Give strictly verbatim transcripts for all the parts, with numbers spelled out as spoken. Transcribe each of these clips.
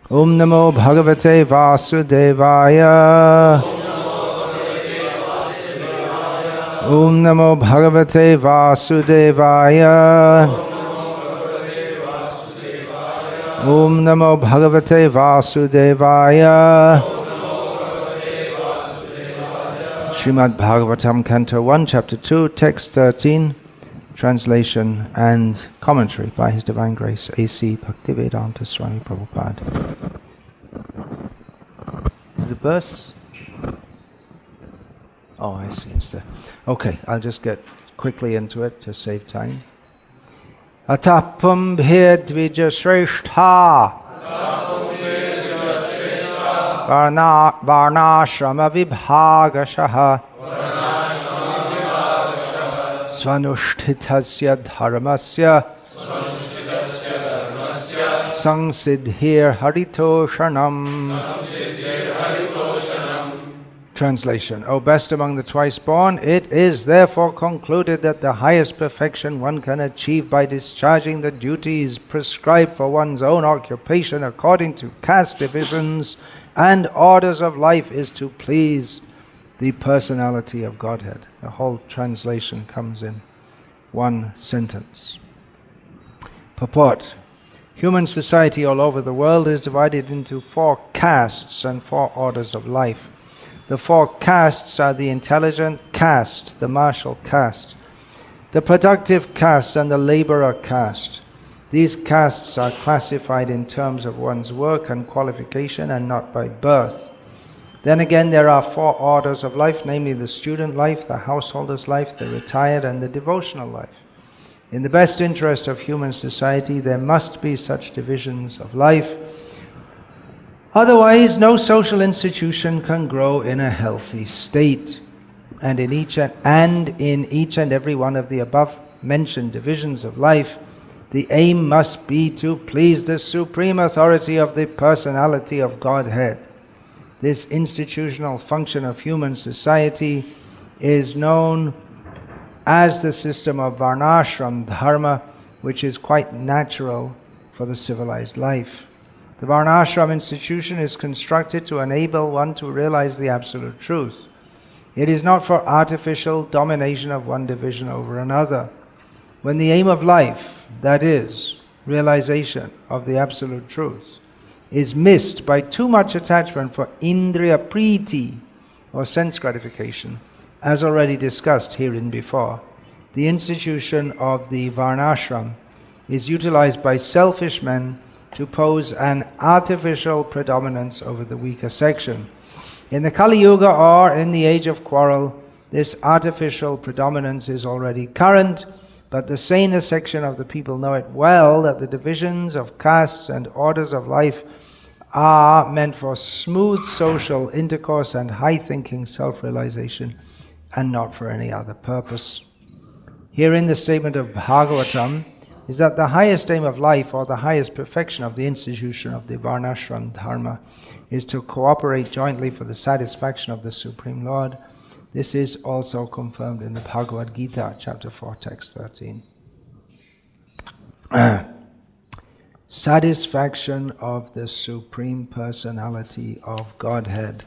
Om Namo Bhagavate Vasudevaya. Om Namo Bhagavate Vasudevaya. Om Namo Bhagavate Vasudevaya. Srimad Bhagavatam, Canto one, Chapter two, Text thirteen, translation and commentary by His Divine Grace A C Bhaktivedanta Swami Prabhupada. Is the verse? Oh, I see, it's there. Okay, I'll just get quickly into it to save time. Atapam bhedvija shrestha varna varnashrama vibhagashaha svanushthitasya dharmasya sangsiddhir haritoshanam. Translation. O best among the twice born, it is therefore concluded that the highest perfection one can achieve by discharging the duties prescribed for one's own occupation according to caste divisions and orders of life is to please the personality of Godhead. The whole translation comes in one sentence. Purport. Human society all over the world is divided into four castes and four orders of life. The four castes are the intelligent caste, the martial caste, the productive caste, and the laborer caste. These castes are classified in terms of one's work and qualification and not by birth. Then again, there are four orders of life, namely the student life, the householder's life, the retired, and the devotional life. In the best interest of human society, there must be such divisions of life. Otherwise, no social institution can grow in a healthy state. And in each and, and in each and every one of the above-mentioned divisions of life, the aim must be to please the supreme authority of the personality of Godhead. This institutional function of human society is known as the system of Varnashram Dharma, which is quite natural for the civilized life. The Varnashram institution is constructed to enable one to realize the absolute truth. It is not for artificial domination of one division over another. When the aim of life, that is, realization of the absolute truth, is missed by too much attachment for indriya priti, or sense gratification, as already discussed herein before, the institution of the Varnashram is utilized by selfish men to pose an artificial predominance over the weaker section. In the Kali Yuga, or in the age of quarrel, this artificial predominance is already current, but the saner section of the people know it well that the divisions of castes and orders of life are meant for smooth social intercourse and high-thinking self-realization, and not for any other purpose. Herein the statement of Bhagavatam is that the highest aim of life, or the highest perfection of the institution of the Varnashram Dharma, is to cooperate jointly for the satisfaction of the Supreme Lord. This is also confirmed in the Bhagavad Gita, chapter four, text thirteen. Satisfaction of the Supreme Personality of Godhead.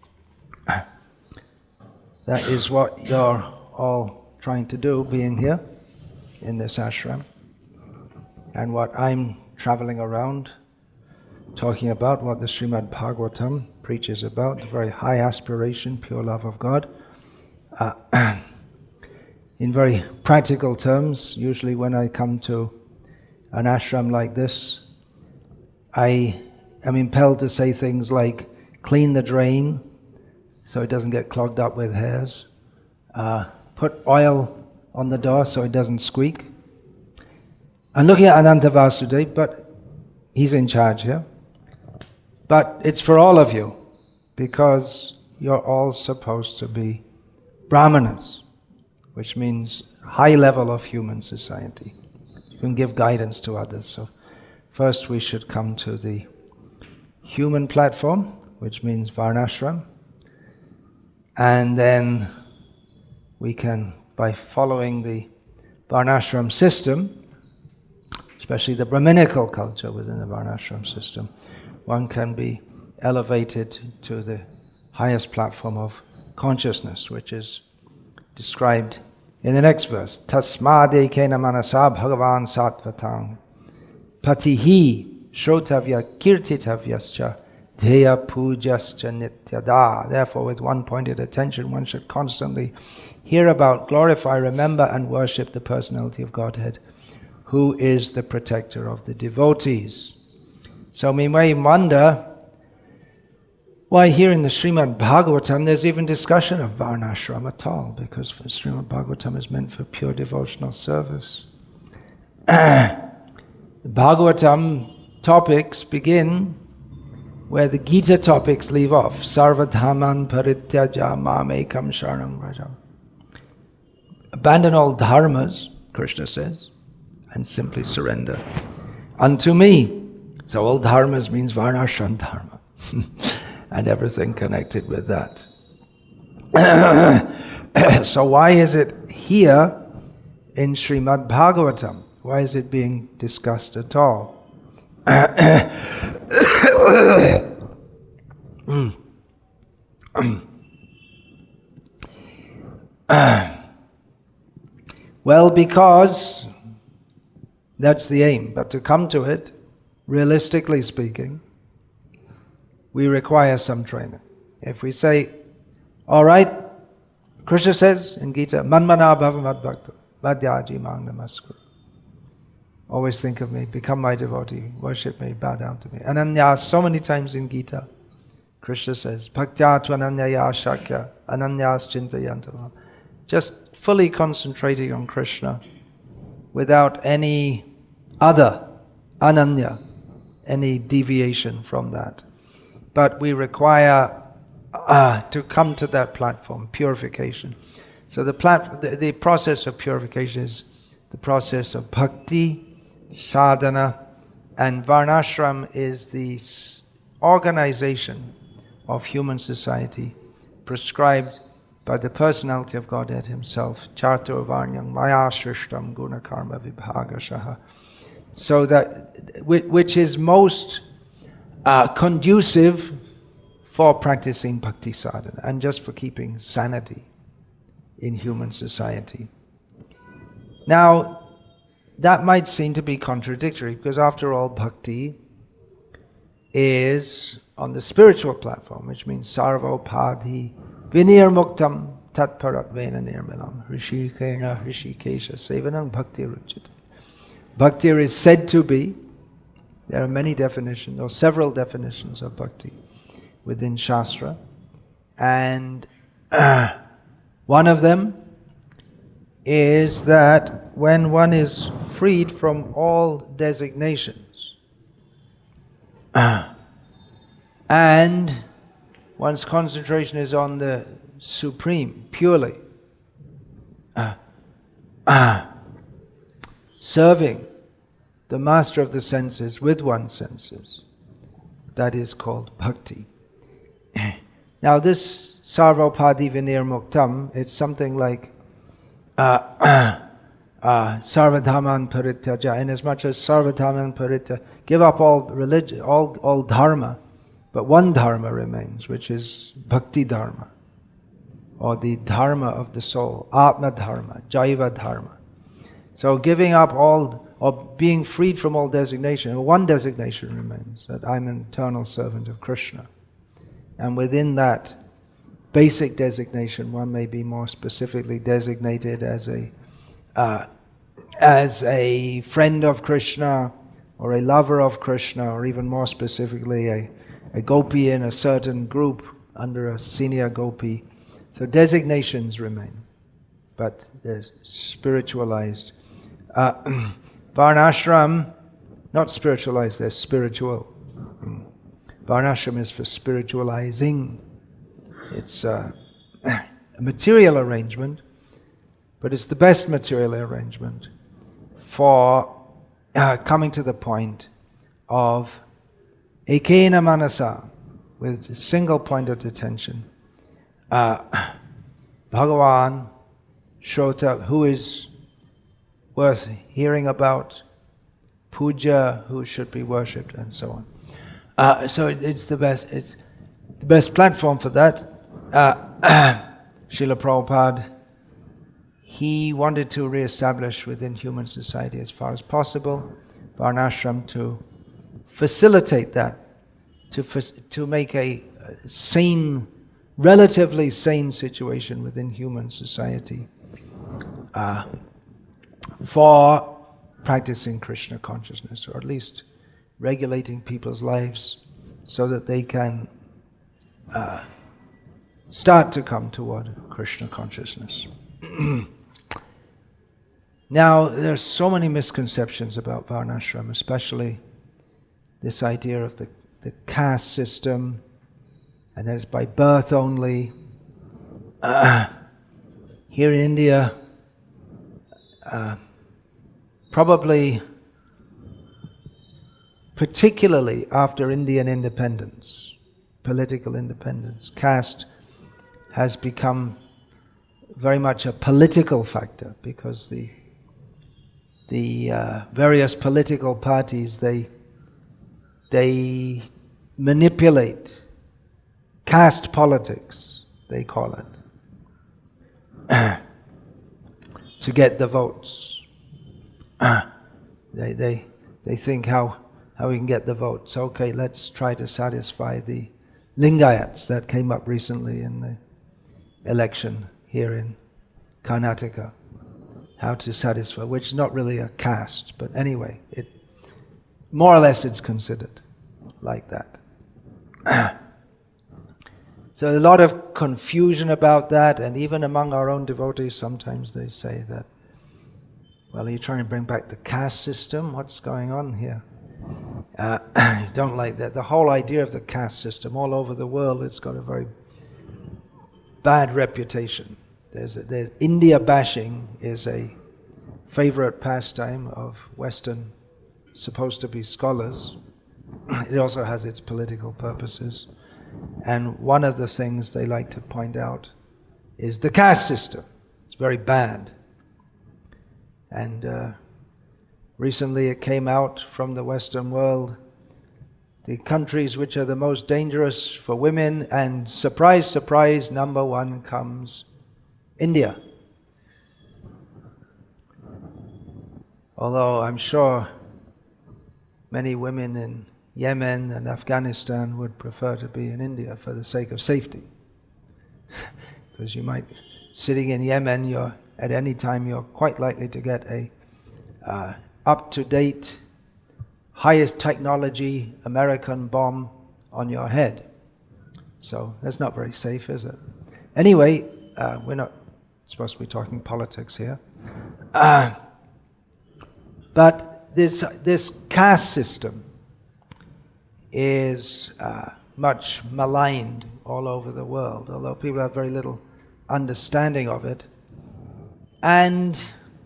That is what you're all trying to do, being here in this ashram. And what I'm traveling around talking about, what the Srimad Bhagavatam preaches about, the very high aspiration, pure love of God. Uh, in very practical terms, usually when I come to an ashram like this, I am impelled to say things like, clean the drain so it doesn't get clogged up with hairs, uh, put oil on the door so it doesn't squeak. I'm looking at Ananta Vasudeva, but he's in charge here. But it's for all of you, because you're all supposed to be brahmanas, which means high level of human society. You can give guidance to others. So first we should come to the human platform, which means Varnashram. And then we can, by following the Varnashram system, especially the Brahminical culture within the Varnashram system, one can be elevated to the highest platform of consciousness, which is described in the next verse. Tasmade kena manasa bhagavan satvatang patihi shrotavya kirtitavyascha dheya pujascha nityada. Therefore, with one pointed attention, one should constantly hear about, glorify, remember, and worship the personality of Godhead, who is the protector of the devotees. So we may wonder why here in the Srimad Bhagavatam there's even discussion of Varnashram at all, because Srimad Bhagavatam is meant for pure devotional service. The Bhagavatam topics begin where the Gita topics leave off. Sarvadhaman parityaja mamekam sharanam vraja. Abandon all dharmas, Krishna says, and simply surrender unto me. So all dharmas means Varnashram dharma. And everything connected with that. So why is it here in Srimad Bhagavatam? Why is it being discussed at all? Well, because that's the aim. But to come to it, realistically speaking, we require some training. If we say, all right, Krishna says in Gita, Manmana bhava madbhakta, madhyaji mang namaskuru. Always think of me, become my devotee, worship me, bow down to me. Ananya, so many times in Gita, Krishna says, Bhaktya tvananyaya shakya, ananyas chintayantava. Just fully concentrating on Krishna without any other, ananya, any deviation from that. But we require uh, to come to that platform, purification. So the, plat- the, the process of purification is the process of bhakti, sadhana, and varnashram is the s- organization of human society prescribed by the personality of Godhead himself. Charto varnyam maya shrishtam guna karma vibhagashaha. So that, which is most Uh, conducive for practicing bhakti sadhana and just for keeping sanity in human society. Now, that might seem to be contradictory because after all, bhakti is on the spiritual platform, which means sarvopadhi vinirmuktam tatparatvena nirmalam rishikena rishikesha sevanam bhakti ruchite. Bhakti is said to be, there are many definitions, or several definitions of bhakti within Shastra. And uh, one of them is that when one is freed from all designations uh, and one's concentration is on the Supreme, purely, uh, uh, serving the master of the senses with one's senses. That is called bhakti. Now this sarvopadi vinir muktam, it's something like uh, uh, sarvadhaman parityaja, in as much as sarvadhaman parityaja, give up all religion, all, all dharma, but one dharma remains, which is bhakti dharma, or the dharma of the soul, atma dharma, jaiva dharma. So giving up all, or being freed from all designation, one designation remains, that I'm an eternal servant of Krishna. And within that basic designation, one may be more specifically designated as a uh, as a friend of Krishna, or a lover of Krishna, or even more specifically a, a gopi in a certain group under a senior gopi. So designations remain, but they're spiritualized. Uh, Varnashram, not spiritualized, they're spiritual. Varnashram is for spiritualizing. It's uh, a material arrangement, but it's the best material arrangement for uh, coming to the point of ekena manasa, with a single point of attention. Uh, Bhagavan, Shrota, who is worth hearing about, puja, who should be worshipped, and so on. Uh, so it, it's the best. It's the best platform for that. Uh, Srila Prabhupada, he wanted to re-establish within human society as far as possible Varnashram to facilitate that, to to make a sane, relatively sane situation within human society uh, for practicing Krishna consciousness, or at least regulating people's lives so that they can uh, start to come toward Krishna consciousness. Now, there's so many misconceptions about Varnashram, especially this idea of the, the caste system, and that it's by birth only. Uh, here in India, uh, probably particularly after Indian independence, political independence, caste has become very much a political factor, because the the uh, various political parties, they they manipulate caste politics, they call it, to get the votes. they they they think how how we can get the votes. Okay, let's try to satisfy the Lingayats that came up recently in the election here in Karnataka. How to satisfy, which is not really a caste, but anyway, it more or less it's considered like that. So a lot of confusion about that, and even among our own devotees sometimes they say that, well, are you trying to bring back the caste system? What's going on here? Uh, don't like that. The whole idea of the caste system all over the world, it's got a very bad reputation. There's, a, there's India bashing is a favorite pastime of Western, supposed to be scholars. It also has its political purposes. And one of the things they like to point out is the caste system. It's very bad. And uh, recently it came out from the Western world, the countries which are the most dangerous for women, and surprise, surprise, number one comes India. Although I'm sure many women in Yemen and Afghanistan would prefer to be in India for the sake of safety. Because you might, sitting in Yemen, you're at any time you're quite likely to get a uh, up-to-date, highest technology American bomb on your head. So that's not very safe, is it? Anyway, uh, we're not supposed to be talking politics here. Uh, but this this caste system is uh, much maligned all over the world, although people have very little understanding of it. And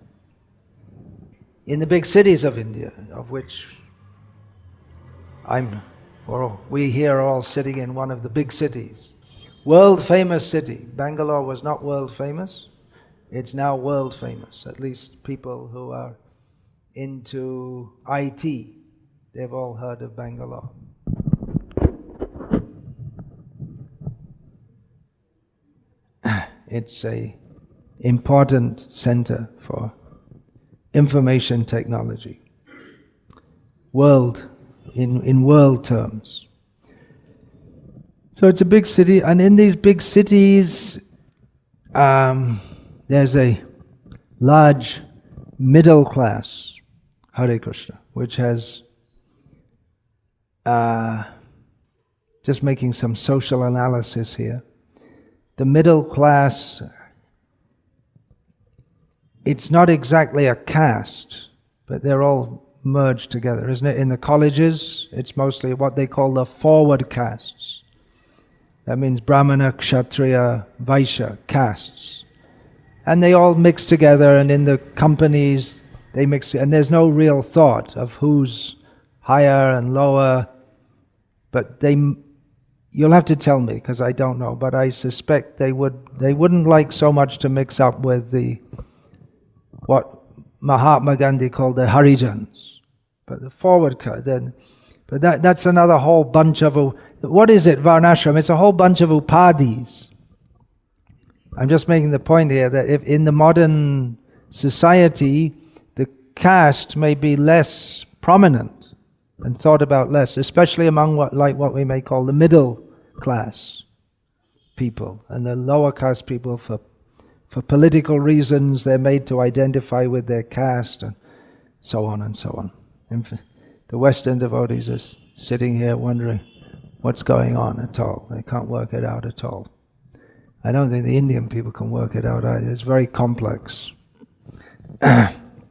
in the big cities of India, of which I'm, or we here are all sitting in one of the big cities, world famous city. Bangalore was not world famous. It's now world famous. At least people who are into I T, they've all heard of Bangalore. It's a important center for information technology. World, in, in world terms. So it's a big city, and in these big cities, um, there's a large middle class, Hare Krishna, which has, uh, just making some social analysis here, the middle class, it's not exactly a caste, but they're all merged together, isn't it? In the colleges, it's mostly what they call the forward castes. That means Brahmana, Kshatriya, Vaishya castes. And they all mix together, and in the companies, they mix, and there's no real thought of who's higher and lower, but they, you'll have to tell me, because I don't know, but I suspect they would, they wouldn't like so much to mix up with the, what Mahatma Gandhi called the Harijans, but the forward, then, but But that, that's another whole bunch of, what is it, Varnashram? It's a whole bunch of upadhis. I'm just making the point here that if in the modern society, the caste may be less prominent and thought about less, especially among what, like what we may call the middle class people, and the lower caste people, for for political reasons, they're made to identify with their caste, and so on and so on. And the Western devotees are sitting here wondering what's going on at all. They can't work it out at all. I don't think the Indian people can work it out either. It's very complex. uh,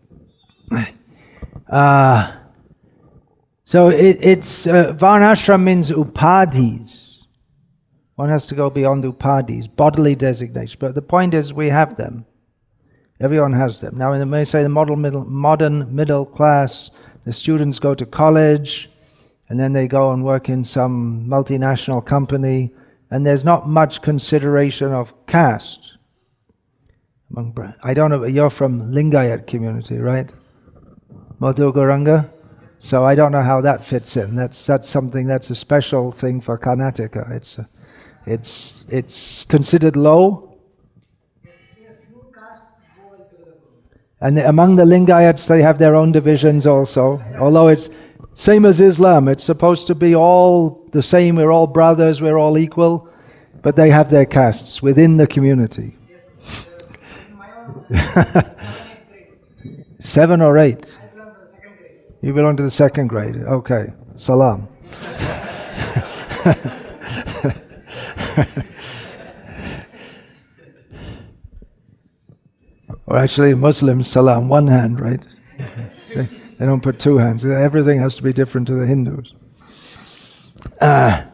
so it, it's uh, Varnashram means upadhis. One has to go beyond upadhis, bodily designation. But the point is, we have them. Everyone has them. Now, in the, may say the model middle, modern middle class, the students go to college, and then they go and work in some multinational company, and there's not much consideration of caste. Among, I don't know, you're from Lingayat community, right? Madhugaranga? So I don't know how that fits in. That's that's something that's a special thing for Karnataka. It's a, It's it's considered low, and the, among the Lingayats they have their own divisions also. Although it's same as Islam, it's supposed to be all the same. We're all brothers, we're all equal, but they have their castes within the community. Seven or eight. You belong to the second grade. Okay, salam. Or actually, Muslims, salam, one hand, right? they, they don't put two hands. Everything has to be different to the Hindus. Uh,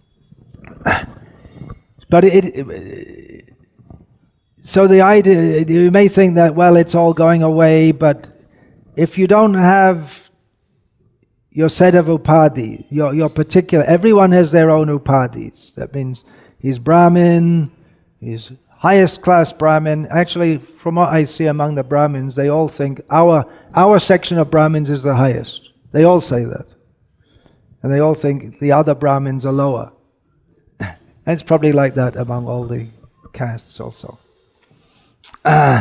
but it, it, so the idea, you may think that, well, it's all going away, but if you don't have your set of upadhi, your, your particular, everyone has their own upadhis. That means he's Brahmin, he's highest class Brahmin. Actually, from what I see among the Brahmins, they all think our our section of Brahmins is the highest. They all say that. And they all think the other Brahmins are lower. And it's probably like that among all the castes also. Uh,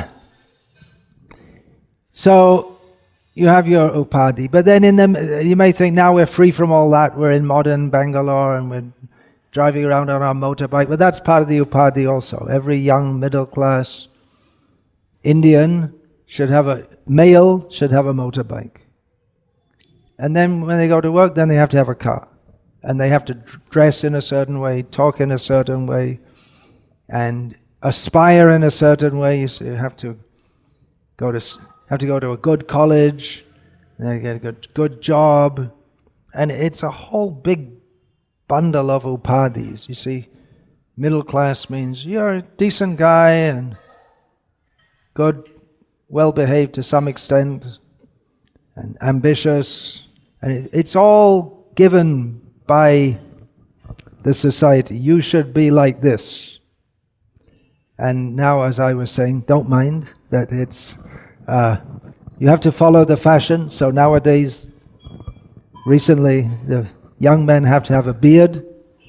so, you have your upadhi. But then in the, you may think, now we're free from all that. We're in modern Bangalore and we're driving around on our motorbike, but that's part of the upadhi also. Every young middle class Indian should have a, male should have a motorbike. And then when they go to work, then they have to have a car. And they have to dress in a certain way, talk in a certain way, and aspire in a certain way. You see, you have to go to have to go to a good college, and then get a good, good job. And it's a whole big bundle of upadhis. You see, middle class means you're a decent guy and good, well-behaved to some extent, and ambitious, and it, it's all given by the society. You should be like this. And now, as I was saying, don't mind that it's, uh, you have to follow the fashion. So nowadays, recently, the young men have to have a beard,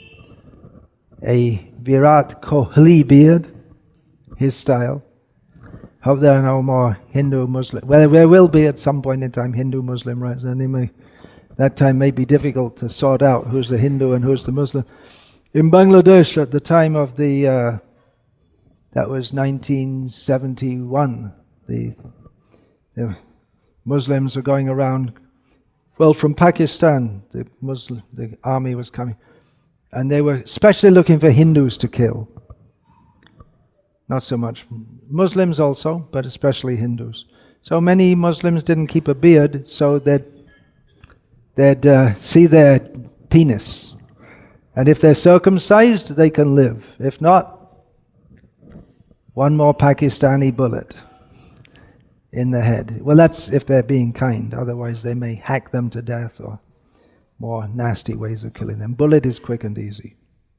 a Virat Kohli beard, his style. Hope there are no more Hindu, Muslim. Well, there will be at some point in time Hindu, Muslim, right? And they may, that time may be difficult to sort out who's the Hindu and who's the Muslim. In Bangladesh, at the time of the, uh, that was nineteen seventy-one, the, the Muslims were going around. Well, from Pakistan, the Muslim, the army was coming, and they were especially looking for Hindus to kill. Not so much Muslims also, but especially Hindus. So many Muslims didn't keep a beard, so they'd, they'd uh, see their penis. And if they're circumcised, they can live. If not, one more Pakistani bullet in the head. Well, that's if they're being kind. Otherwise, they may hack them to death or more nasty ways of killing them. Bullet is quick and easy.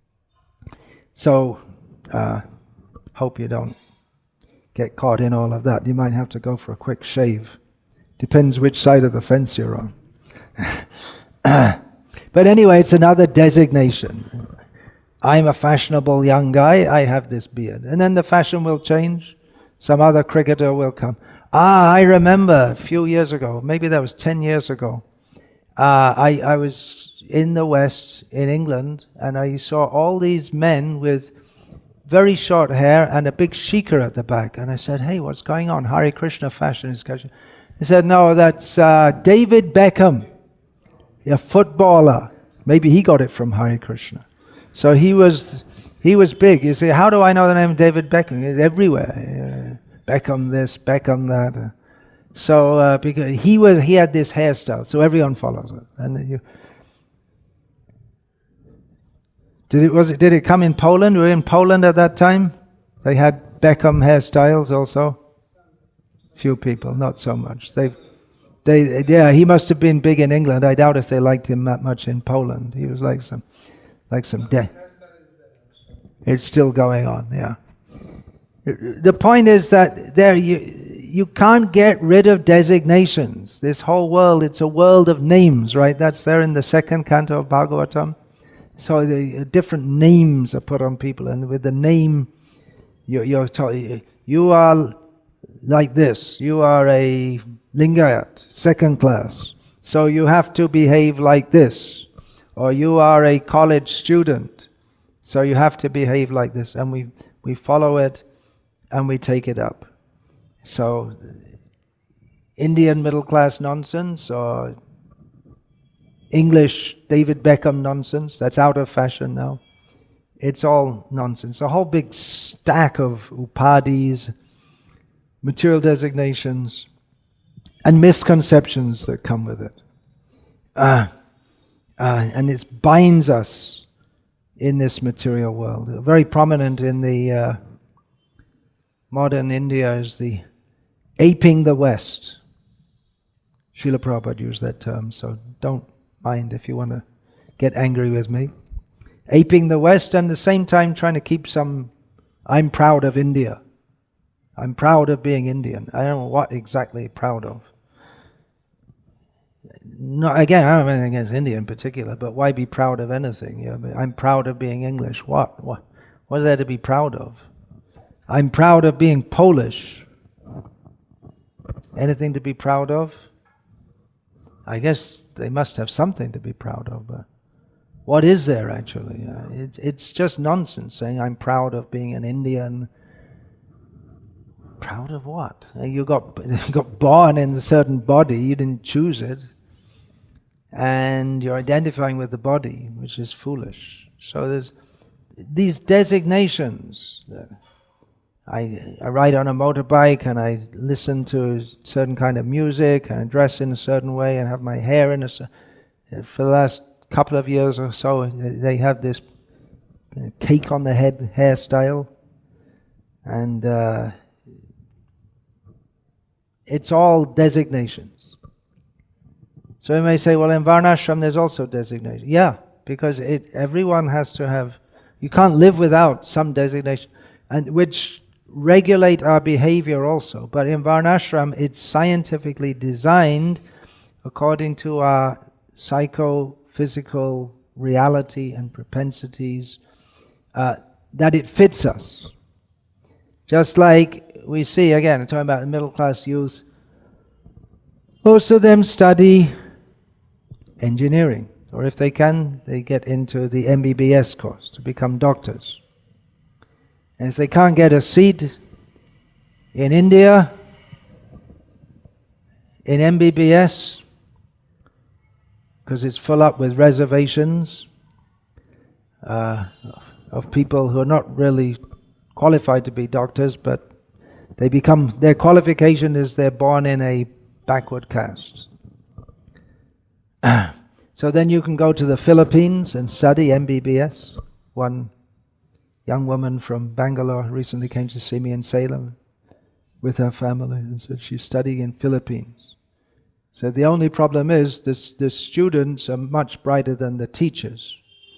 So, uh, hope you don't get caught in all of that. You might have to go for a quick shave. Depends which side of the fence you're on. But anyway, it's another designation. I'm a fashionable young guy, I have this beard. And then the fashion will change. Some other cricketer will come. Ah, I remember a few years ago, maybe that was ten years ago, uh, I, I was in the West, in England, and I saw all these men with very short hair and a big shikha at the back. And I said, hey, what's going on? Hare Krishna fashion is catching. He said, no, that's uh, David Beckham, a footballer. Maybe he got it from Hare Krishna. So he was he was big. You see, how do I know the name David Beckham? It's everywhere. Uh, Beckham this, Beckham that. Uh, so uh, because he was, he had this hairstyle, so everyone follows it. And you, did it was it did it come in Poland? We were in Poland at that time. They had Beckham hairstyles also. Few people, not so much. They, they, yeah, he must have been big in England. I doubt if they liked him that much in Poland. He was like some. Like some day. It's still going on, yeah. The point is that there you you can't get rid of designations. This whole world, it's a world of names, right? That's there in the second canto of Bhagavatam. So the uh, different names are put on people, and with the name, you, you're told, you are like this. You are a Lingayat, second class. So you have to behave like this. Or you are a college student, so you have to behave like this. And we, we follow it and we take it up. So Indian middle class nonsense or English David Beckham nonsense, that's out of fashion now. It's all nonsense. A whole big stack of upadhis, material designations, and misconceptions that come with it. Ah. Uh, and it binds us in this material world. Very prominent in the uh, modern India is the aping the West. Srila Prabhupada used that term, so don't mind if you want to get angry with me. Aping the West, and at the same time trying to keep some, I'm proud of India. I'm proud of being Indian. I don't know what exactly proud of. No, again, I don't have anything against India in particular, but why be proud of anything? You know, I'm proud of being English. What? What? What is there to be proud of? I'm proud of being Polish. Anything to be proud of? I guess they must have something to be proud of, but what is there actually? Uh, it, it's just nonsense saying I'm proud of being an Indian. Proud of what? You got, you got born in a certain body, you didn't choose it. And you're identifying with the body, which is foolish. So there's these designations. I, I ride on a motorbike and I listen to a certain kind of music and I dress in a certain way and have my hair in a... For the last couple of years or so, they have this cake on the head hairstyle. And uh, it's all designations. So you may say, well, in Varnashram there's also designation. Yeah, because it, everyone has to have, you can't live without some designation, and which regulate our behavior also. But in Varnashram it's scientifically designed according to our psycho-physical reality and propensities, uh, that it fits us. Just like we see, again, I'm talking about the middle-class youth, most of them study engineering, or if they can, they get into the M B B S course to become doctors. And if they can't get a seat in India, in M B B S, because it's full up with reservations uh, of people who are not really qualified to be doctors, but they become, their qualification is they're born in a backward caste. So then you can go to the Philippines and study M B B S. One young woman from Bangalore recently came to see me in Salem with her family and said she's studying in Philippines. So the only problem is this, the students are much brighter than the teachers.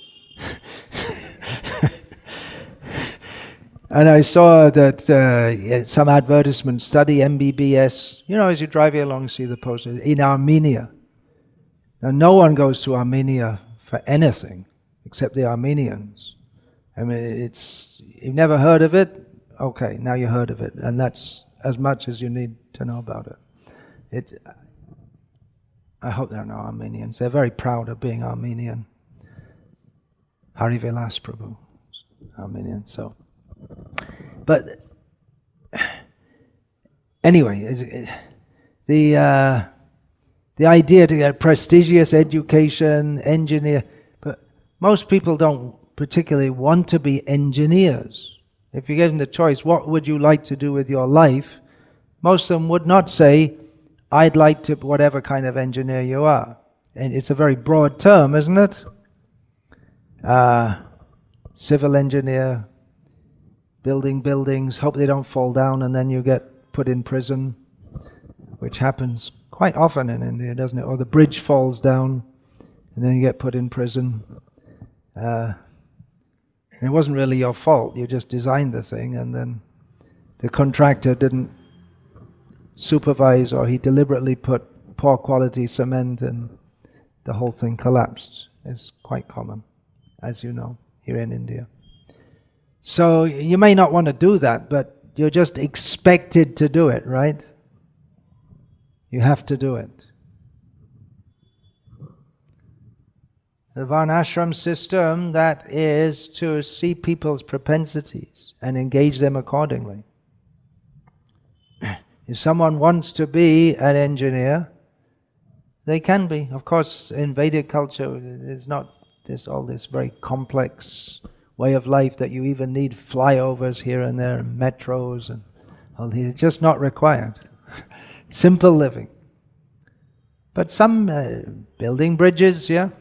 And I saw that uh, some advertisement, study M B B S, you know, as you drive along, see the posters, in Armenia. Now, no one goes to Armenia for anything except the Armenians. I mean, it's, you've never heard of it? Okay, now you heard of it, and that's as much as you need to know about it. It. I hope there are no Armenians. They're very proud of being Armenian. Hari Vilas Prabhu, Armenian. So, but anyway, the uh, the idea to get prestigious education, engineer, but most people don't particularly want to be engineers. If you gave them the choice, what would you like to do with your life? Most of them would not say, I'd like to, whatever kind of engineer you are. And it's a very broad term, isn't it? Uh, civil engineer, building buildings, hope they don't fall down and then you get put in prison, which happens quite often in India, doesn't it? Or the bridge falls down and then you get put in prison. Uh, It wasn't really your fault, you just designed the thing and then the contractor didn't supervise, or he deliberately put poor quality cement and the whole thing collapsed. It's quite common, as you know, here in India. So you may not want to do that, but you're just expected to do it, right? You have to do it. The Varnashram system, that is to see people's propensities and engage them accordingly. If someone wants to be an engineer, they can be. Of course, in Vedic culture, there's not this all this very complex way of life that you even need flyovers here and there, and metros, and all these. It's just not required. Simple living. But some uh, building bridges, yeah.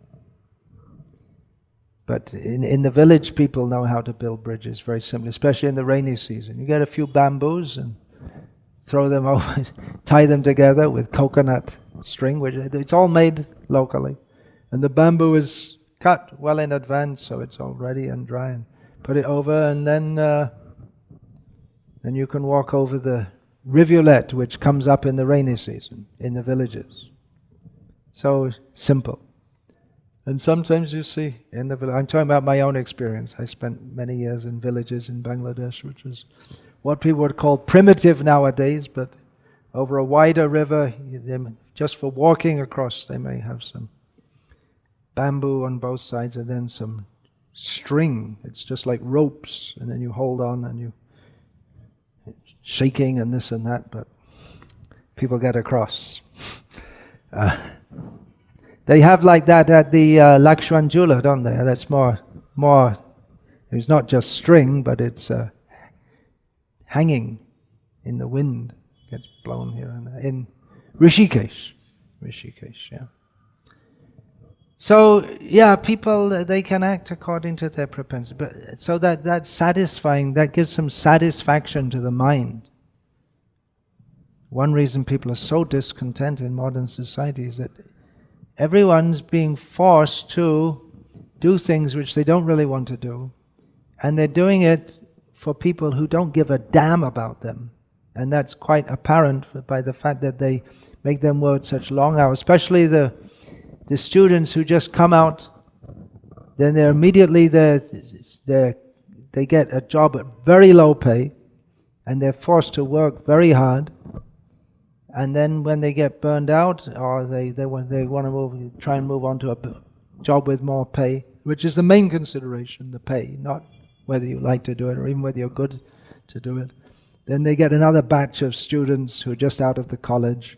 But in, in the village, people know how to build bridges very simply, especially in the rainy season. You get a few bamboos and throw them over, tie them together with coconut string, which it's all made locally. And the bamboo is cut well in advance, so it's all ready and dry. And put it over, and then uh, then you can walk over the rivulet, which comes up in the rainy season in the villages. So simple. And sometimes you see in the village, I'm talking about my own experience. I spent many years in villages in Bangladesh, which is what people would call primitive nowadays, but over a wider river, just for walking across, they may have some bamboo on both sides and then some string. It's just like ropes, and then you hold on and you shaking and this and that, but people get across. Uh, They have like that at the uh, Lakshman Jula, don't they? That's more, more. It's not just string, but it's uh, hanging in the wind. Gets blown here and there. In Rishikesh, Rishikesh, yeah. So yeah, people uh, they can act according to their propensity, but so that that's satisfying. That gives some satisfaction to the mind. One reason people are so discontent in modern society is that everyone's being forced to do things which they don't really want to do, and they're doing it for people who don't give a damn about them. And that's quite apparent by the fact that they make them work such long hours, especially the the students who just come out, then they're immediately they're, they're, they get a job at very low pay, and they're forced to work very hard. And then when they get burned out, or they, they, want, they want to move, try and move on to a job with more pay, which is the main consideration, the pay, not whether you like to do it or even whether you're good to do it. Then they get another batch of students who are just out of the college.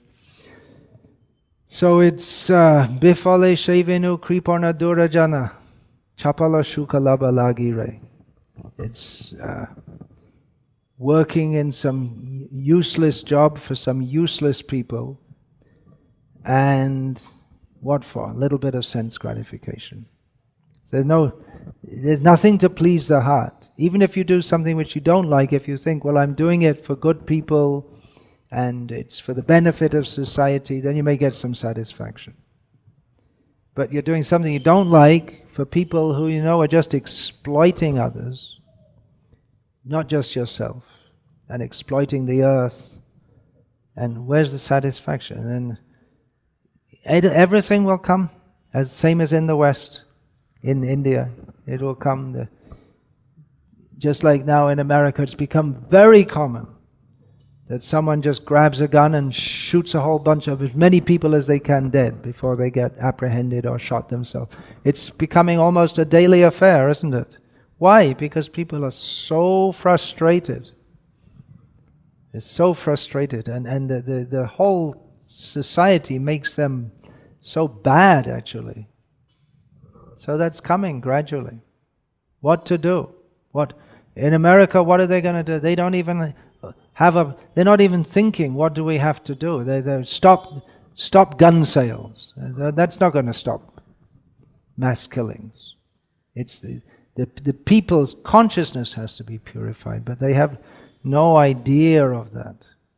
So it's Bifale Shevenu Kriparna Durajana Chapala Shukalaba Lagire. It's uh, working in some useless job for some useless people, and what for? A little bit of sense gratification. There's no, there's nothing to please the heart. Even if you do something which you don't like, if you think, well, I'm doing it for good people and it's for the benefit of society, then you may get some satisfaction. But you're doing something you don't like for people who you know are just exploiting others, not just yourself, and exploiting the earth. And where's the satisfaction? And then everything will come. As same as in the West, in India, it will come. The, just like now in America, it's become very common that someone just grabs a gun and shoots a whole bunch of as many people as they can dead before they get apprehended or shot themselves. It's becoming almost a daily affair, isn't it? Why? Because people are so frustrated. They're so frustrated, and, and the, the, the whole society makes them so bad, actually. So that's coming gradually. What to do? What in America, what are they going to do? They don't even have a, they're not even thinking, what do we have to do? They, they stop, stop gun sales. That's not going to stop mass killings. It's the, the, the people's consciousness has to be purified, but they have no idea of that.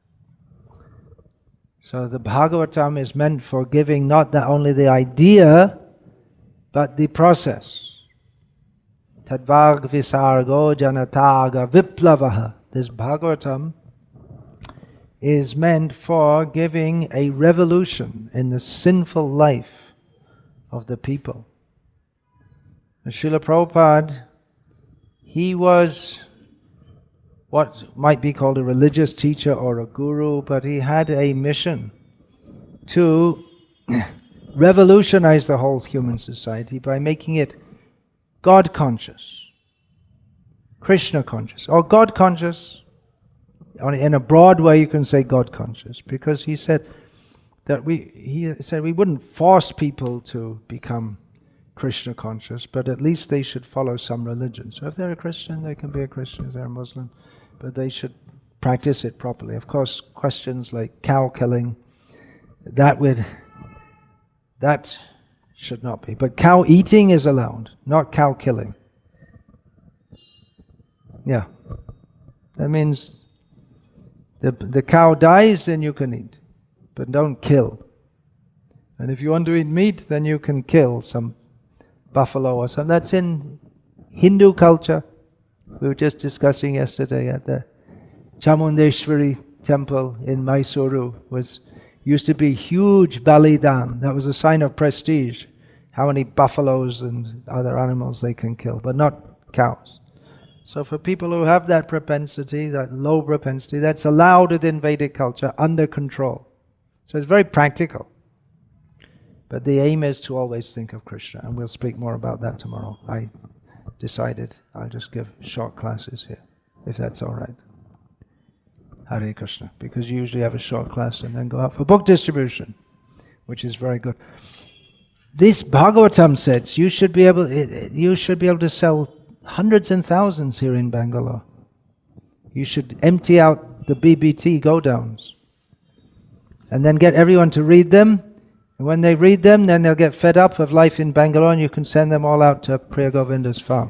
So the Bhagavatam is meant for giving not that only the idea, but the process. Tadvag visargo janataga viplavaha. This Bhagavatam is meant for giving a revolution in the sinful life of the people. Srila Prabhupada, he was what might be called a religious teacher or a guru, but he had a mission to revolutionize the whole human society by making it God conscious, Krishna conscious, or God conscious. In a broad way you can say God conscious, because he said that we he said we wouldn't force people to become Krishna conscious, but at least they should follow some religion. So if they're a Christian, they can be a Christian. If they're a Muslim, but they should practice it properly. Of course, questions like cow killing, that would that should not be. But cow eating is allowed, not cow killing. Yeah, that means the the cow dies, then you can eat, but don't kill. And if you want to eat meat, then you can kill some buffalo or something. That's in Hindu culture. We were just discussing yesterday at the Chamundeshwari temple in Mysuru. Was used to be huge balidan. That was a sign of prestige. How many buffaloes and other animals they can kill, but not cows. So for people who have that propensity, that low propensity, that's allowed within Vedic culture, under control. So it's very practical. But the aim is to always think of Krishna, and we'll speak more about that tomorrow. I decided I'll just give short classes here, if that's all right. Hare Krishna, because you usually have a short class and then go out for book distribution, which is very good. This Bhagavatam says you should be able, you should be able to sell hundreds and thousands here in Bangalore. You should empty out the B B T go-downs, and then get everyone to read them. And when they read them, then they'll get fed up of life in Bangalore, and you can send them all out to Priya Govinda's farm.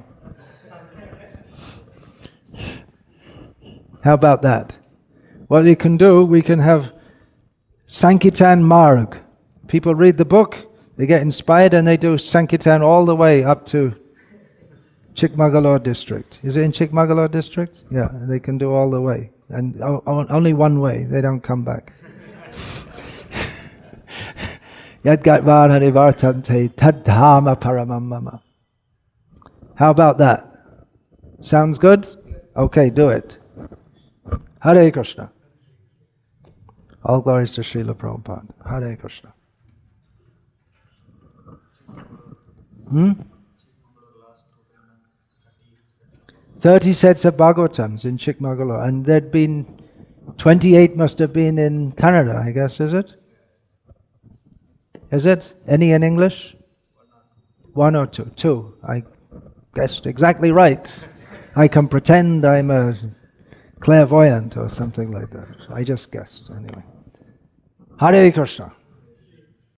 How about that? What we can do, we can have Sankirtan Marg. People read the book, they get inspired, and they do Sankirtan all the way up to Chikmagalur district. Is it in Chikmagalur district? Yeah, they can do all the way. And o- only one way, they don't come back. Yadgatvar harivartante tadhama paramam mama. How about that? Sounds good? Okay, do it. Hare Krishna. All glories to Srila Prabhupada. Hare Krishna. Hmm? Thirty sets of Bhagavatams in Chikmagalur, and there'd been twenty-eight must have been in Kannada, I guess, is it? Is it? Any in English? One or two? Two. I guessed exactly right. I can pretend I'm a clairvoyant or something like that. I just guessed anyway. Hare Krishna.